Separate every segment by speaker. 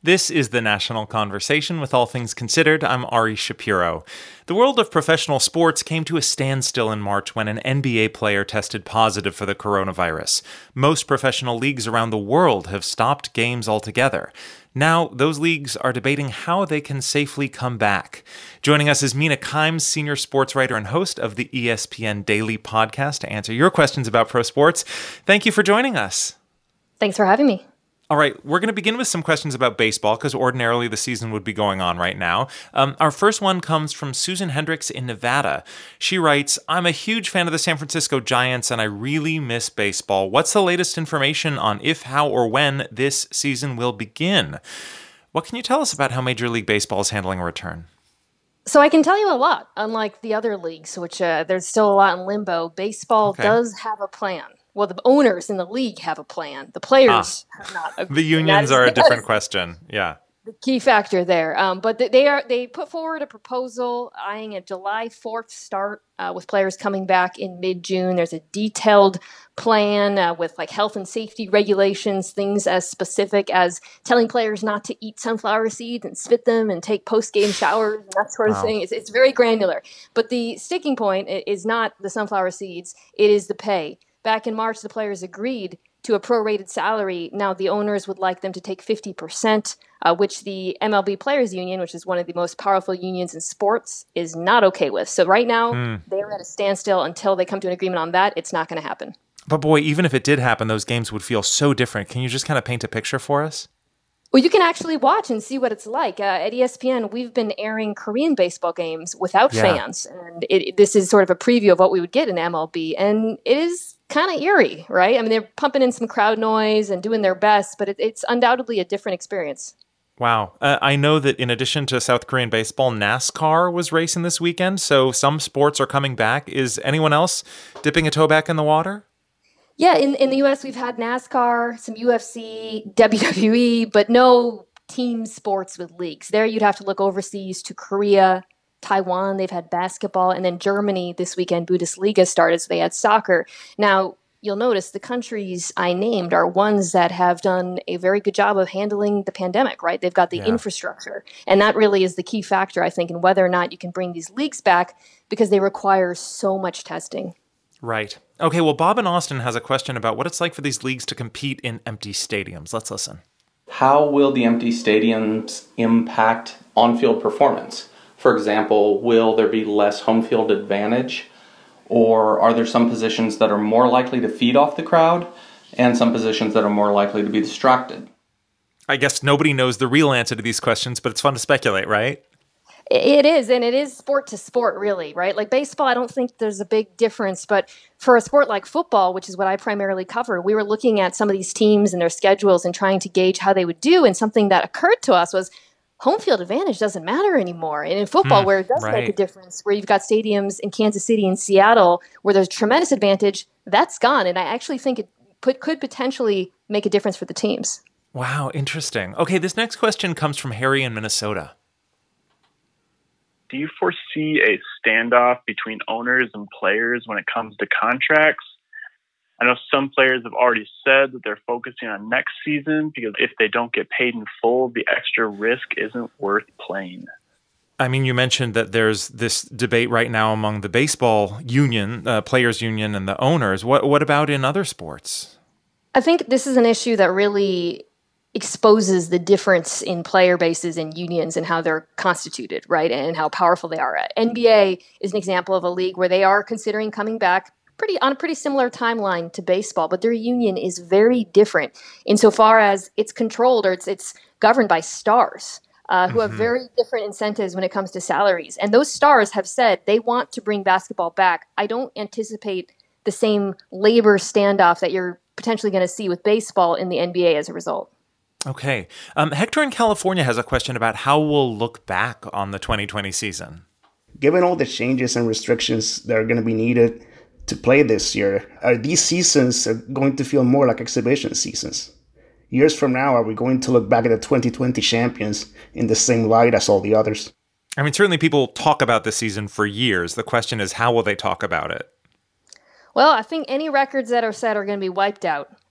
Speaker 1: This is the National Conversation with All Things Considered. I'm Ari Shapiro. The world of professional sports came to a standstill in March when an NBA player tested positive for the coronavirus. Most professional leagues around the world have stopped games altogether. Now, those leagues are debating how they can safely come back. Joining us is Mina Kimes, senior sports writer and host of the ESPN Daily podcast, to answer your questions about pro sports. Thank you for joining us.
Speaker 2: Thanks for having me.
Speaker 1: All right, we're going to begin with some questions about baseball because ordinarily the season would be going on right now. Our first one comes from Susan Hendricks in Nevada. She writes, I'm a huge fan of the San Francisco Giants and I really miss baseball. What's the latest information on if, how, or when this season will begin? What can you tell us about how Major League Baseball is handling a return?
Speaker 2: So I can tell you a lot. Unlike the other leagues, which there's still a lot in limbo, baseball does have a plan. Well, the owners in the league have a plan. The players have not.
Speaker 1: The unions are a different question. Yeah.
Speaker 2: The key factor there. But they put forward a proposal eyeing a July 4th start with players coming back in mid-June. There's a detailed plan with like health and safety regulations, things as specific as telling players not to eat sunflower seeds and spit them and take post-game showers and that sort of thing. It's very granular. But the sticking point is not the sunflower seeds. It is the pay. Back in March, the players agreed to a prorated salary. Now, the owners would like them to take 50%, which the MLB Players Union, which is one of the most powerful unions in sports, is not okay with. So right now, they're at a standstill until they come to an agreement on that. It's not going to happen.
Speaker 1: But boy, even if it did happen, those games would feel so different. Can you just kind of paint a picture for us?
Speaker 2: Well, you can actually watch and see what it's like. At ESPN, we've been airing Korean baseball games without fans. And this is sort of a preview of what we would get in MLB. And it is kind of eerie, right? I mean, they're pumping in some crowd noise and doing their best, but it's undoubtedly a different experience.
Speaker 1: Wow. I know that in addition to South Korean baseball, NASCAR was racing this weekend. So some sports are coming back. Is anyone else dipping a toe back in the water?
Speaker 2: Yeah, in the U.S., we've had NASCAR, some UFC, WWE, but no team sports with leagues. There you'd have to look overseas to Korea, Taiwan. They've had basketball. And then Germany this weekend, Bundesliga started, so they had soccer. Now, you'll notice the countries I named are ones that have done a very good job of handling the pandemic, right? They've got the infrastructure. And that really is the key factor, I think, in whether or not you can bring these leagues back because they require so much testing.
Speaker 1: Right. Okay, well, Bob in Austin has a question about what it's like for these leagues to compete in empty stadiums. Let's listen.
Speaker 3: How will the empty stadiums impact on-field performance? For example, will there be less home field advantage? Or are there some positions that are more likely to feed off the crowd and some positions that are more likely to be distracted?
Speaker 1: I guess nobody knows the real answer to these questions, but it's fun to speculate, right?
Speaker 2: It is, and it is sport to sport, really, right? Like baseball, I don't think there's a big difference, but for a sport like football, which is what I primarily cover, we were looking at some of these teams and their schedules and trying to gauge how they would do, and something that occurred to us was home field advantage doesn't matter anymore. And in football, where it does make a difference, where you've got stadiums in Kansas City and Seattle where there's tremendous advantage, that's gone, and I actually think it could potentially make a difference for the teams.
Speaker 1: Wow, interesting. Okay, this next question comes from Harry in Minnesota.
Speaker 4: Do you foresee a standoff between owners and players when it comes to contracts? I know some players have already said that they're focusing on next season because if they don't get paid in full, the extra risk isn't worth playing.
Speaker 1: I mean, you mentioned that there's this debate right now among the baseball union, players union, and the owners. What about in other sports?
Speaker 2: I think this is an issue that really exposes the difference in player bases and unions and how they're constituted, right, and how powerful they are. NBA is an example of a league where they are considering coming back on a pretty similar timeline to baseball, but their union is very different insofar as it's controlled or it's governed by stars who have very different incentives when it comes to salaries. And those stars have said they want to bring basketball back. I don't anticipate the same labor standoff that you're potentially going to see with baseball in the NBA as a result.
Speaker 1: Okay. Hector in California has a question about how we'll look back on the 2020 season.
Speaker 5: Given all the changes and restrictions that are going to be needed to play this year, are these seasons going to feel more like exhibition seasons? Years from now, are we going to look back at the 2020 champions in the same light as all the others?
Speaker 1: I mean, certainly people talk about this season for years. The question is, how will they talk about it?
Speaker 2: Well, I think any records that are set are going to be wiped out.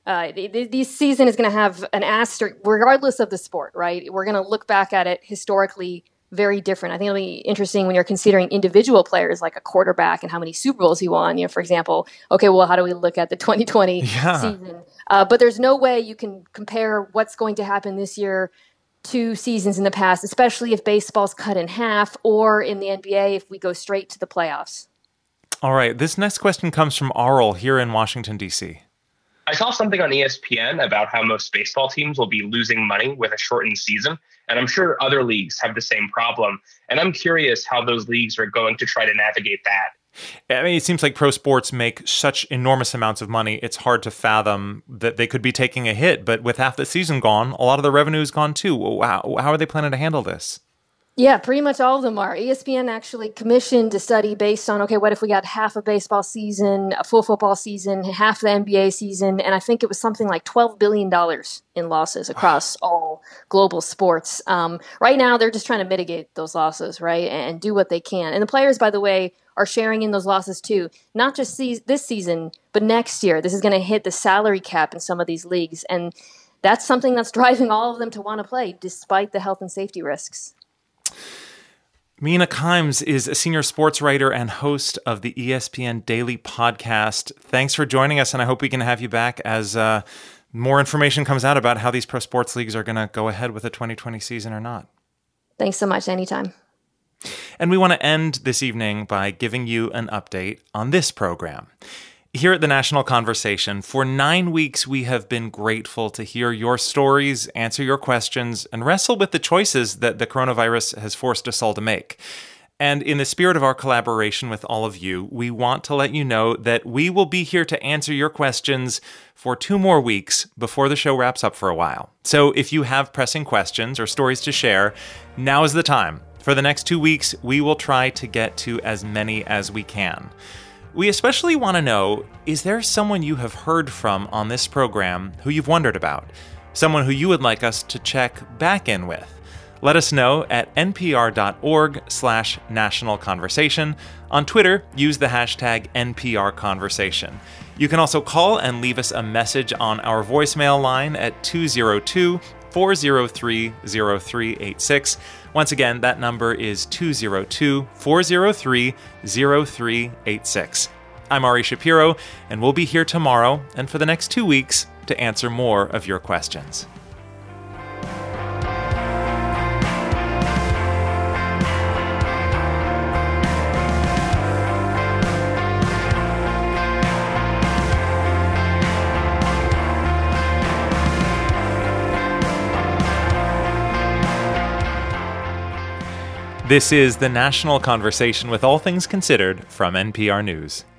Speaker 2: This season is going to have an asterisk, regardless of the sport, right? We're going to look back at it historically very different. I think it'll be interesting when you're considering individual players like a quarterback and how many Super Bowls he won. You know, for example, okay, well, how do we look at the 2020 season? But there's no way you can compare what's going to happen this year to seasons in the past, especially if baseball's cut in half, or in the NBA if we go straight to the playoffs.
Speaker 1: All right, this next question comes from Arl here in Washington, D.C.
Speaker 6: I saw something on ESPN about how most baseball teams will be losing money with a shortened season, and I'm sure other leagues have the same problem. And I'm curious how those leagues are going to try to navigate that.
Speaker 1: I mean, it seems like pro sports make such enormous amounts of money, it's hard to fathom that they could be taking a hit. But with half the season gone, a lot of the revenue is gone too. How are they planning to handle this?
Speaker 2: Yeah, pretty much all of them are. ESPN actually commissioned a study based on, okay, what if we got half a baseball season, a full football season, half the NBA season, and I think it was something like $12 billion in losses across all global sports. Right now, they're just trying to mitigate those losses, right, and do what they can. And the players, by the way, are sharing in those losses too, not just this season, but next year. This is going to hit the salary cap in some of these leagues, and that's something that's driving all of them to want to play, despite the health and safety risks.
Speaker 1: Mina Kimes is a senior sports writer and host of the ESPN Daily Podcast. Thanks for joining us, and I hope we can have you back as more information comes out about how these pro sports leagues are going to go ahead with the 2020 season or not.
Speaker 2: Thanks so much. Anytime.
Speaker 1: And we want to end this evening by giving you an update on this program. Here at the National Conversation, for 9 weeks, we have been grateful to hear your stories, answer your questions, and wrestle with the choices that the coronavirus has forced us all to make. And in the spirit of our collaboration with all of you, we want to let you know that we will be here to answer your questions for 2 more weeks before the show wraps up for a while. So if you have pressing questions or stories to share, now is the time. For the next 2 weeks, we will try to get to as many as we can. We especially want to know, is there someone you have heard from on this program who you've wondered about? Someone who you would like us to check back in with? Let us know at npr.org/national conversation. On Twitter, use the hashtag NPRConversation. You can also call and leave us a message on our voicemail line at 202-403-0386. Once again, that number is 202-403-0386. I'm Ari Shapiro, and we'll be here tomorrow and for the next 2 weeks to answer more of your questions. This is the National Conversation with All Things Considered from NPR News.